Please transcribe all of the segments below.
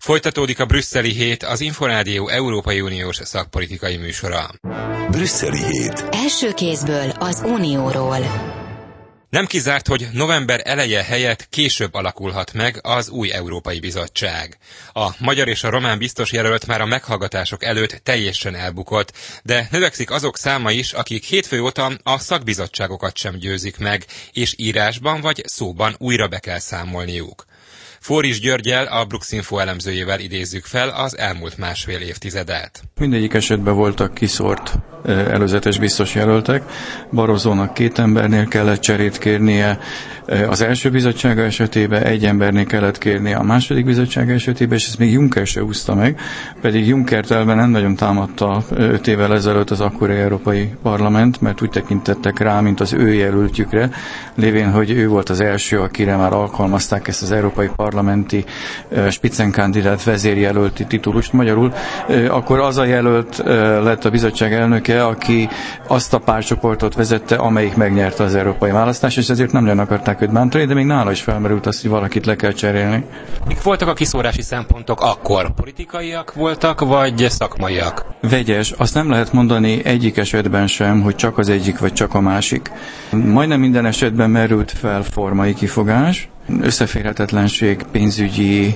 Folytatódik a brüsszeli hét, az Inforádió Európai Uniós szakpolitikai műsora. Brüsszeli hét. Első kézből az Unióról. Nem kizárt, hogy november eleje helyett később alakulhat meg az új Európai Bizottság. A magyar és a román biztosjelölt már a meghallgatások előtt teljesen elbukott, de növekszik azok száma is, akik hétfő óta a szakbizottságokat sem győzik meg, és írásban vagy szóban újra be kell számolniuk. Fóris Györggyel, a Bruxinfo elemzőjével idézzük fel az elmúlt másfél évtizedet. Mindegyik esetben voltak kiszórt előzetes biztos jelöltek. Barrosónak 2 embernél kellett cserét kérnie, az első bizottsága esetében 1 embernél kellett kérnie a második bizottsága esetében, és ezt még Juncker se úszta meg, pedig Junckert elben nem nagyon támadta 5 évvel ezelőtt az akkori Európai Parlament, mert úgy tekintettek rá, mint az ő jelöltjükre, lévén, hogy ő volt az első, akire már alkalmazták ezt az Európai Parlamenti Spitzenkandidát vezérjelölti titulust. Magyarul akkor az a jelölt lett a bizottság elnöke, aki azt a pártcsoportot vezette, amelyik megnyerte az európai választást, és ezért nem akarták őt bántani, de még nála is felmerült az, hogy valakit le kell cserélni. Mik voltak a kiszórási szempontok akkor? Politikaiak voltak, vagy szakmaiak? Vegyes. Azt nem lehet mondani egyik esetben sem, hogy csak az egyik, vagy csak a másik. Majdnem minden esetben merült fel formai kifogás, összeférhetetlenség, pénzügyi,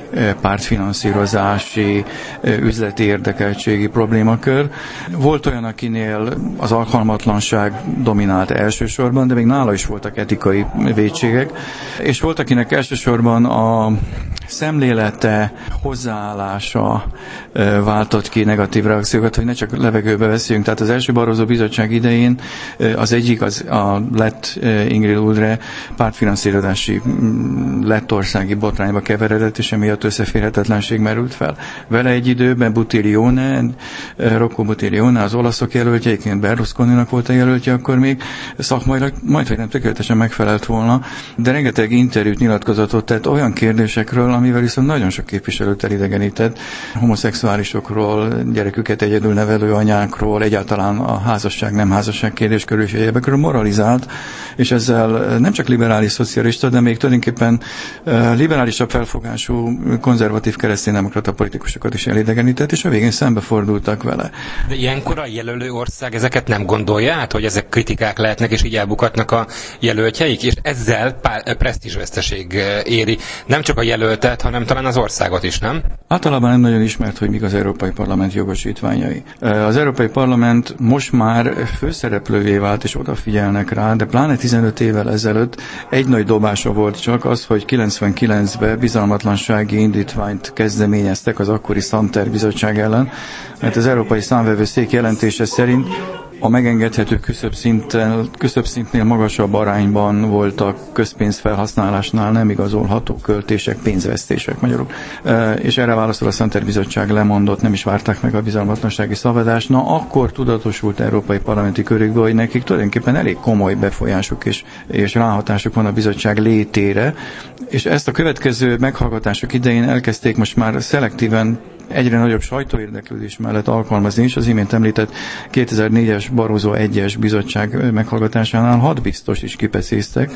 pártfinanszírozási, üzleti érdekeltségi problémakör. Volt olyan, akinél az alkalmatlanság dominált elsősorban, de még nála is voltak etikai vétségek, és volt, akinek elsősorban a szemlélete, hozzáállása váltott ki negatív reakciókat, hogy ne csak levegőbe veszünk. Tehát az első Barroso bizottság idején az egyik, a lett Ingrid Uldre pártfinanszírozási lettországi botrányba keveredett, és emiatt összeférhetetlenség merült fel. Vele egy időben Buttiglione, Rocco Buttiglione, az olaszok jelöltje, egyébként Berlusconinak volt a jelöltje akkor még, szakmailag majdnem nem tökéletesen megfelelt volna, de rengeteg interjút, nyilatkozatot tett olyan kérdésekről, amivel viszont nagyon sok képviselőt elidegenített, homoszexuálisokról, gyereküket egyedül nevelő anyákról, egyáltalán a házasság, nem házasság kérdéskörül és egyébekről moralizált, és ezzel nem csak liberális szocialista, de még tulajdonképpen liberálisabb felfogású, konzervatív kereszténydemokrata politikusokat is elidegenített, és a végén szembefordultak vele. De ilyenkor a jelölő ország ezeket nem gondolja át, hogy ezek kritikák lehetnek, és így elbukatnak a jelöltjeik, és ezzel presztízsveszteség éri nem csak a jelöltet, hanem talán az országot is, nem? Általában nem nagyon ismert, hogy mik az Európai Parlament jogosítványai. Az Európai Parlament most már főszereplővé vált, és odafigyelnek rá, de pláne 15 évvel ezelőtt egy nagy dobása volt csak az, hogy 99-ben bizalmatlansági indítványt kezdeményeztek az akkori Santer bizottság ellen, mert az Európai Számvevőszék jelentése szerint a megengedhető küszöbszintnél magasabb arányban voltak közpénzfelhasználásnál nem igazolható költések, pénzvesztések magyarul. És erre válaszol a Santer bizottság lemondott, nem is várták meg a bizalmatlansági szavazást. Na, akkor tudatosult európai parlamenti körükből, hogy nekik tulajdonképpen elég komoly befolyásuk és ráhatásuk van a bizottság létére, és ezt a következő meghallgatások idején elkezdték most már szelektíven egyre nagyobb sajtóérdeklődés mellett alkalmazni is. Az imént említett 2004-es Barroso 1-es bizottság meghallgatásánál 6 biztos is kipecéztek,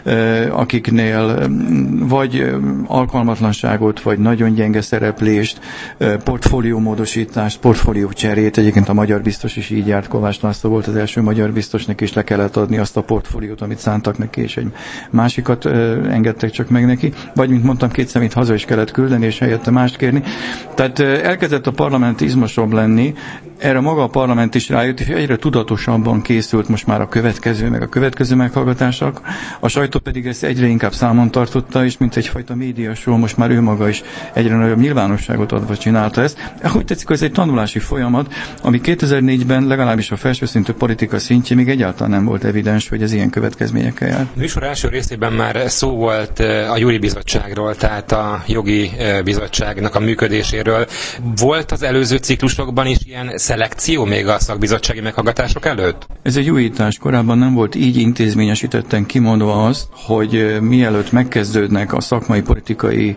akiknél vagy alkalmatlanságot, vagy nagyon gyenge szereplést, portfóliómódosítást, portfóliócserét, egyébként a magyar biztos is így járt, Kovács László volt az első magyar biztosnak, és le kellett adni azt a portfóliót, amit szántak neki, és egy másikat engedtek csak meg neki, vagy mint mondtam, 2 szemét haza is kellett küldeni, és helyette mást kérni. Tehát elkezdett a parlament izmosabb lenni, erre maga a parlament is rájött, és egyre tudatosabban készült most már a következő meghallgatások. A sajtó pedig ezt egyre inkább számon tartotta, és mint egyfajta médiashow, most már ő maga is egyre nagyobb nyilvánosságot adva csinálta ezt. Ahogy tetszik, ez egy tanulási folyamat, ami 2004-ben legalábbis a felsőszintű politika szintjén még egyáltalán nem volt evidens, hogy ez ilyen következményekkel jár. A műsor első részében már szó volt a Júri Bizottságról, tehát a jogi bizottságnak a működéséről. Volt az előző ciklusokban is ilyen szelekció még a szakbizottsági meghallgatások előtt? Ez egy újítás. Korábban nem volt így intézményesítetten kimondva azt, hogy mielőtt megkezdődnek a szakmai politikai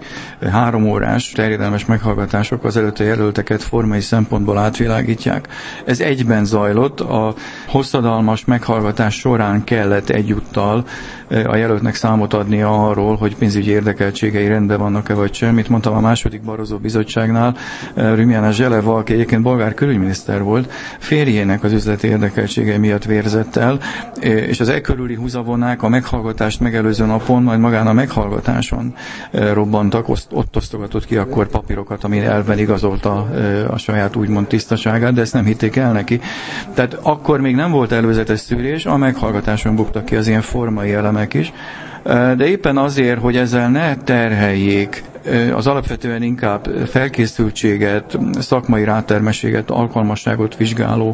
3 órás terjedelmes meghallgatások, az előtte jelölteket formai szempontból átvilágítják. Ez egyben zajlott, a hosszadalmas meghallgatás során kellett egyúttal a jelöltnek számot adnia arról, hogy pénzügyi érdekeltségei rendben vannak-e vagy sem. Mint mondtam, a második Barroso bizottságnál Rumiana Zseleva, aki egyébként bolgár külügyminiszter volt, férjének az üzleti érdekeltségei miatt vérzett el, és az e körüli húzavonák a meghallgatást megelőző napon, majd magán a meghallgatáson robbantak, ott osztogatott ki akkor papírokat, ami elven igazolta a saját úgymond tisztaságát, de ezt nem hitték el neki. Tehát akkor még nem volt előzetes szűrés, a meghallgatáson buktak ki az ilyen formai elemek is, de éppen azért, hogy ezzel ne terheljék az alapvetően inkább felkészültséget, szakmai rátermességet, alkalmasságot vizsgáló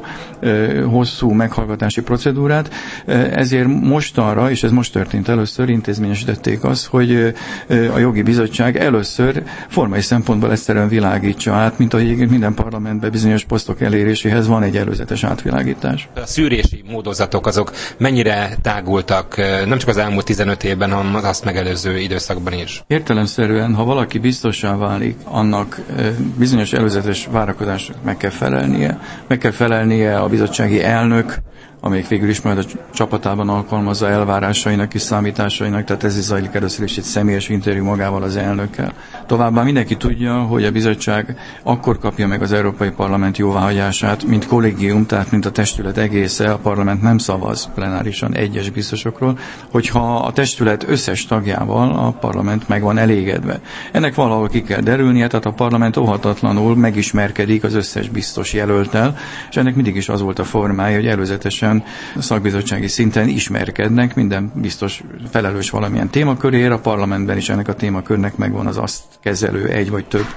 hosszú meghallgatási procedúrát, ezért mostanra, és ez most történt először, intézményesítették azt, hogy a jogi bizottság először formai szempontból egyszerűen világítsa át, mint ahogy minden parlamentben bizonyos posztok eléréséhez van egy előzetes átvilágítás. A szűrési módozatok azok mennyire tágultak, nem csak az elmúlt 15 évben, hanem az azt megelőző időszakban is? Értelemszerűen, ha valaki biztossá válik, annak bizonyos előzetes várakozásnak meg kell felelnie. Meg kell felelnie a bizottsági elnök, amelyik végül is majd a csapatában alkalmazza elvárásainak és számításainak, tehát ez is zajlik először is egy személyes interjú magával az elnökkel. Továbbá mindenki tudja, hogy a bizottság akkor kapja meg az Európai Parlament jóváhagyását, mint kollégium, tehát mint a testület egésze, a parlament nem szavaz plenárisan egyes biztosokról, hogyha a testület összes tagjával a parlament meg van elégedve. Ennek valahol ki kell derülnie, tehát a parlament óhatatlanul megismerkedik az összes biztos jelölttel, és ennek mindig is az volt a formája, hogy előzetesen szakbizottsági szinten ismerkednek, minden biztos felelős valamilyen témakörért, a parlamentben is ennek a témakörnek megvan az azt kezelő egy vagy több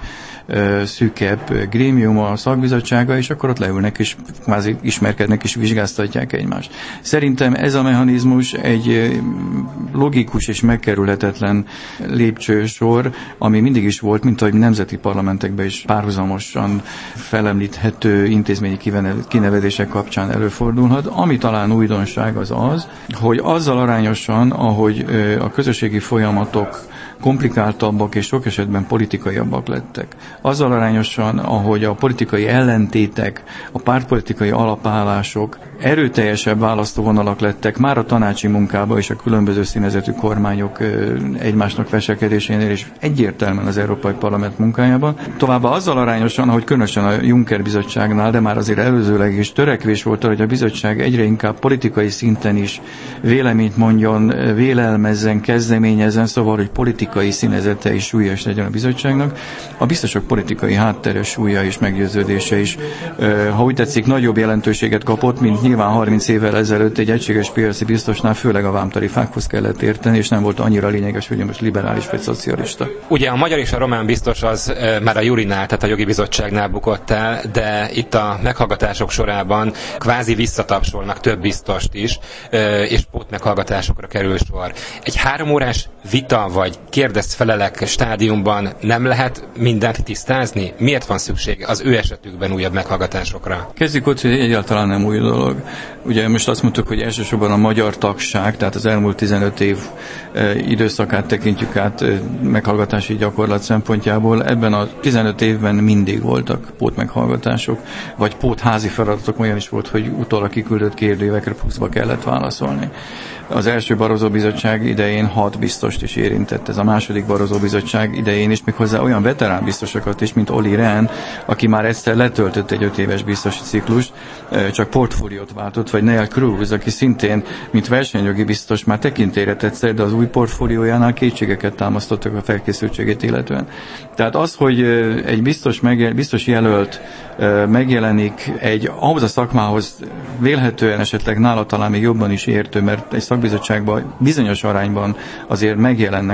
szűkebb grémium a szakbizottsága, és akkor ott leülnek, és kvázi ismerkednek, és vizsgáztatják egymást. Szerintem ez a mechanizmus egy logikus és megkerülhetetlen lépcsősor, ami mindig is volt, mint ahogy nemzeti parlamentekben is párhuzamosan felemlíthető intézményi kinevezések kapcsán előfordulhat. Ami talán újdonság az az, hogy azzal arányosan, ahogy a közösségi folyamatok komplikáltabbak és sok esetben politikaiabbak lettek. Azzal arányosan, ahogy a politikai ellentétek, a pártpolitikai alapállások erőteljesebb választóvonalak lettek már a tanácsi munkában és a különböző színezetű kormányok egymásnak veselkedésénél és egyértelműen az Európai Parlament munkájában. Továbbá azzal arányosan, ahogy különösen a Juncker bizottságnál, de már azért előzőleg is törekvés volt arra, hogy a bizottság egyre inkább politikai szinten is véleményt mondjon, vélelmezzen, kezdeményezzen, szóval, hogy politikai színezete is súlyos legyen a bizottságnak. A biztosok politikai háttere, súlya és meggyőződése is, ha úgy tetszik, nagyobb jelentőséget kapott, mint nyilván 30 évvel ezelőtt egy egységes piaci biztosnál, főleg a vámtarifákhoz kellett érteni, és nem volt annyira lényeges, hogy most liberális vagy szocialista. Ugye a magyar és a román biztos az már a Jurinál, tehát a jogi bizottságnál bukott el, de itt a meghallgatások sorában kvázi visszatapsolnak több biztost is, és pótmeghallgatásokra kerül sor. Egy 3 órás vita vagy kérdezd-felelek stádiumban nem lehet mindent tisztázni? Miért van szükség az ő esetükben újabb meghallgatásokra? Kezdjük ott, hogy egyáltalán nem új dolog. Ugye most azt mondtuk, hogy elsősorban a magyar tagság, tehát az elmúlt 15 év időszakát tekintjük át meghallgatási gyakorlat szempontjából. Ebben a 15 évben mindig voltak pótmeghallgatások, vagy pótházi feladatok, olyan is volt, hogy utólag kiküldött kérdőívekre pluszba kellett válaszolni. Az első Barroso bizottság idején 6 biztost is érintett. Ez a második Barroso bizottság idején is, méghozzá olyan veterán biztosokat is, mint Olli Rehn, aki már egyszer letöltött egy 5 éves biztosi ciklust, csak portfóliót váltott, vagy Neil Cruz, aki szintén, mint versenyjogi biztos, már tekintélyre tett, de az új portfóliójánál kétségeket támasztottak a felkészültségét illetően. Tehát az, hogy egy biztos jelölt megjelenik ahhoz a szakmához vélhetően esetleg nála talán még jobban is értő, mert egy szakbizottságban bizonyos arányban azért megjelennek sokszor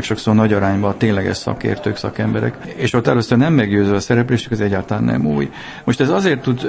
nagy arányban a tényleges szakértők, szakemberek, és ott először nem meggyőző a szereplésük, ez egyáltalán nem új. Most ez azért tud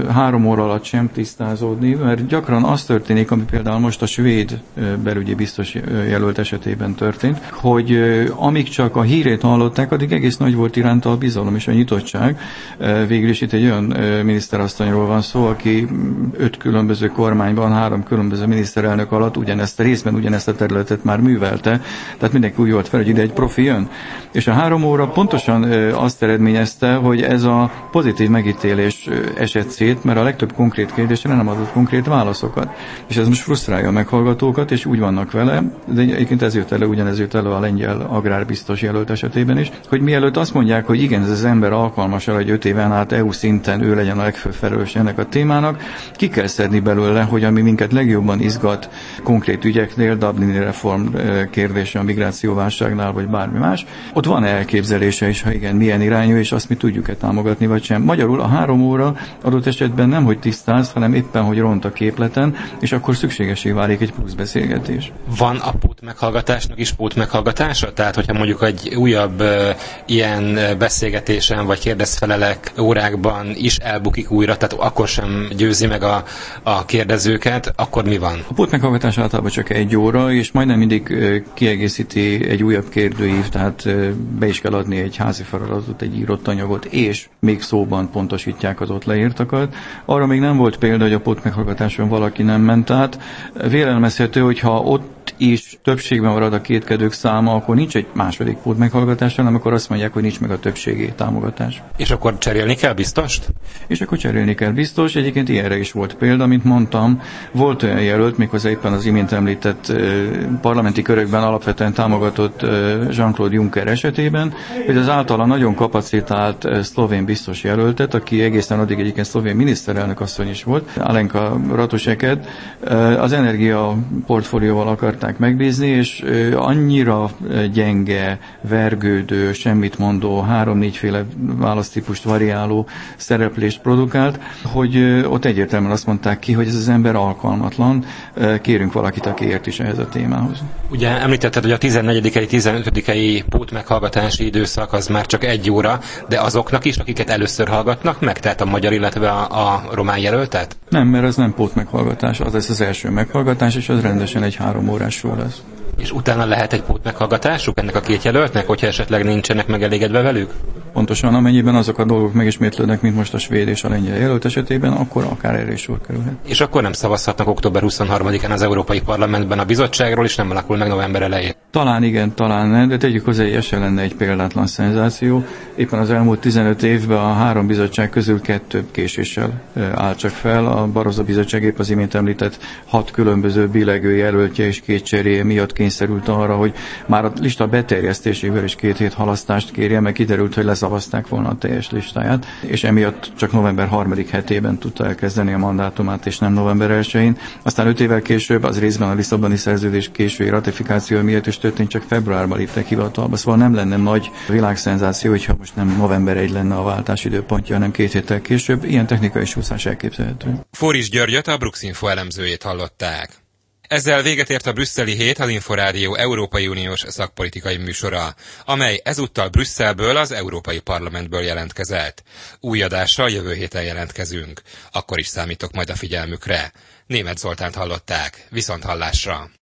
3 óra alatt sem tisztázódni, mert gyakran az történik, ami például most a svéd belügyi biztos jelölt esetében történt, hogy amíg csak a hírét hallották, addig egész nagy volt iránta a bizalom és a nyitottság. Végül is itt egy olyan miniszterasszonyról van szó, aki 5 különböző kormányban, 3 különböző miniszterelnök alatt részben ugyanezt a területet már művelte, tehát mindenki úgy volt fel, hogy ide egy profi jön. És a 3 óra pontosan azt eredményezte, hogy ez a pozitív megítélés esett szét, mert a legtöbb konkrét kérdésre nem adott konkrét válaszokat. És ez most frusztrálja a meghallgatókat, és úgy vannak vele, de egyébként ugyanez jött elő a lengyel agrárbiztos jelölt esetében is, hogy mielőtt azt mondják, hogy igen, ez az ember alkalmas arra, hogy 5 éven át EU szinten ő legyen a legfőbb felelős ennek a témának, ki kell szedni belőle, hogy ami minket legjobban izgat konkrét ügyeknél, Dublini reform kérdése a migrációválságnál, vagy bármi más, ott van elképzelése is, ha igen, milyen irányú, és azt mi tudjuk-e támogatni, vagy sem. Magyarul a 3 óra adott esetben nem, hogy tisztáz, hanem éppen, hogy ront a képleten, és akkor szükségesé válik egy plusz beszélgetés. Van a pótmeghallgatásnak is pótmeghallgatása? Tehát, hogyha mondjuk egy újabb ilyen beszélgetésen, vagy kérdezfelelek órákban is elbukik újra, tehát akkor sem győzi meg a kérdezőket, akkor mi van? A pótmeghallgatás általában csak 1 óra, és majdnem mindig kiegészíti egy újabb kérdőív, tehát be is kell adni egy házi feladatot, egy írott anyagot, és még szóban pontosítják az ott leírtakat. Arra még nem volt példa, hogy a pótmeghallgatáson valaki nem ment át. Vélelmezhető, hogyha ott is többségben marad a kétkedők száma, akkor nincs egy második pótmeghallgatás, hanem akkor azt mondják, hogy nincs meg a többségi támogatás. És akkor cserélni kell biztost? És akkor cserélni kell biztos. Egyébként ilyenre is volt példa, mint mondtam, volt olyan jelölt, méghozzá éppen az imént említett parlamenti körökben alapvetően támogatott Jean-Claude Juncker esetében, hogy az általa nagyon kapacitált szlovén biztos jelöltet, aki egészen addig egyébként szlovén miniszterelnök asszony is volt, Alenka Ratušeket, az energia portfólióval akarták megbízni, és annyira gyenge, vergődő, semmit mondó, 3-4 féle választípust variáló szereplést produkált, hogy ott egyértelműen azt mondták ki, hogy ez az ember alkalmatlan, kérünk valakit, aki ért is ehhez a témához. Ugye említetted, hogy a 14. 15. pótmeghallgatási időszak az már csak 1 óra, de azoknak is, akiket először hallgatnak meg, tehát a magyar, illetve a román jelöltet? Nem, mert ez nem pótmeghallgatás, az lesz az első meghallgatás, és az rendesen egy 3 órás show lesz. És utána lehet egy pótmeghallgatásuk ennek a 2 jelöltnek, hogyha esetleg nincsenek megelégedve velük? Pontosan, amennyiben azok a dolgok megismétlődnek, mint most a svéd és a lengyel jelölt esetében, akkor akár erre is sor kerülhet. És akkor nem szavazhatnak október 23-án az Európai Parlamentben a bizottságról, és nem alakul meg november elején? Talán igen, talán nem, de tegyük hozzá, hogy ez se lenne egy példátlan szenzáció. Éppen az elmúlt 15 évben a 3 bizottság közül 2 késéssel áll csak fel. A Barroso bizottság épp az imént említett 6 különböző billegő jelöltje és 2 cseréje miatt kényszerült arra, hogy már a lista beterjesztésével is 2 hét halasztást kérje, meg kiderült, hogy leszavazták volna a teljes listáját, és emiatt csak november 3. hetében tudta elkezdeni a mandátumát, és nem november 1-én. Aztán 5 évvel később, az részben a Lisszaboni szerződés késői ratifikáció miatt is történt, csak februárban léptek hivatalba. Szóval nem lenne nagy világszenzáció, hogyha most nem november 1 lenne a váltás időpontja, hanem 2 héttel később. Ilyen technikai súszás elképzelhető. Fóris Györgyöt, a Bruxinfo elemzőjét hallották. Ezzel véget ért a brüsszeli hét, az Inforádió Európai Uniós szakpolitikai műsora, amely ezúttal Brüsszelből, az Európai Parlamentből jelentkezett. Új adással jövő héten jelentkezünk. Akkor is számítok majd a figyelmükre. Németh Zoltánt hallották. Viszonthallásra!